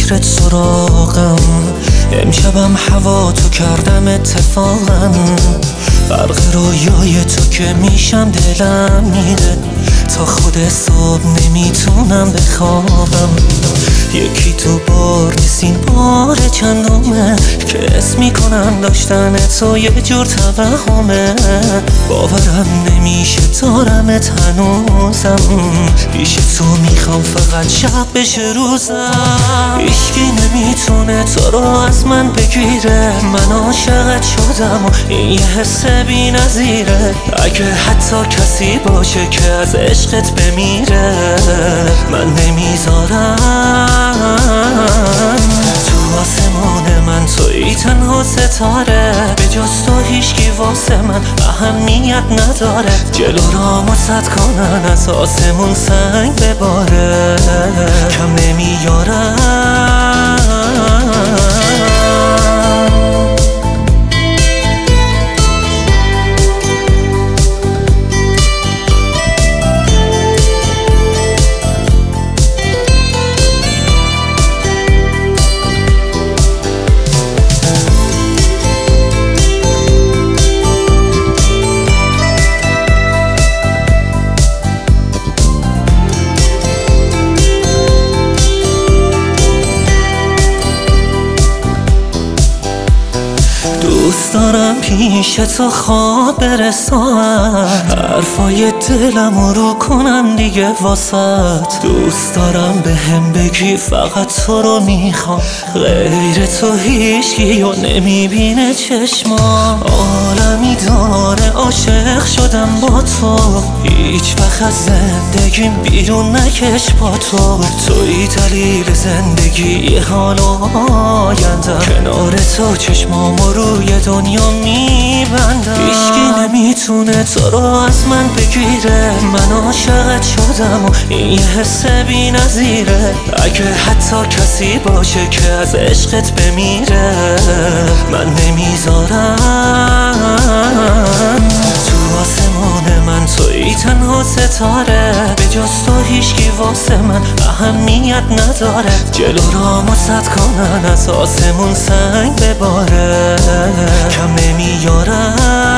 فکرت سراغم، امشبم هوا تو کردم اتفاقا. برق رویای تو که میشم دلم میره، تا خود صبح نمیتونم بخوابم. یکی تو بار نیست این بار چندمه که اسم میکنم داشتن تو یه جور توهمه. باورم نمیشه دارمت هنوزم، پیش تو میخوام فقط شب بشه روزم. هیچکی نمیتونه تو رو از من بگیره، من عاشقت شدم و این یه حس بی نظیره. اگه حتی کسی باشه که از عشقت بمیره، من نمیذارم. تو آسمون من تویی تنها ستاره، به جز تو هیچکی واسه من اهمیت نداره. جلو رامو سد کنن از آسمون سنگ بباره، کم نمیارم. دوست دارم پیش تو خواب برسم، حرفای دلم رو کنم دیگه واسط. دوست دارم به هم بگی فقط تو رو میخوام، غیر تو هیچکی و نمیبینه چشمام. عالمی داره عاشق شدم با تو، هیچ وقت از زندگیم بیرون نکش با تو. توی دلیل زندگی حال و آیندم، کنار تو چشمامو روی دنیا میبندم. هیچکی نمیتونه تو رو از من بگیره، من عاشقت شدم و این یه حس بی نظیره. اگه حتی کسی باشه که از عشقت بمیره، من نمیذارم. تو آسمون من تویی تنها ستاره، به جز تو هیچکی واسه من اهمیت نداره. جلو رامو سد کنن از آسمون سنگ بباره، کم نمیارم.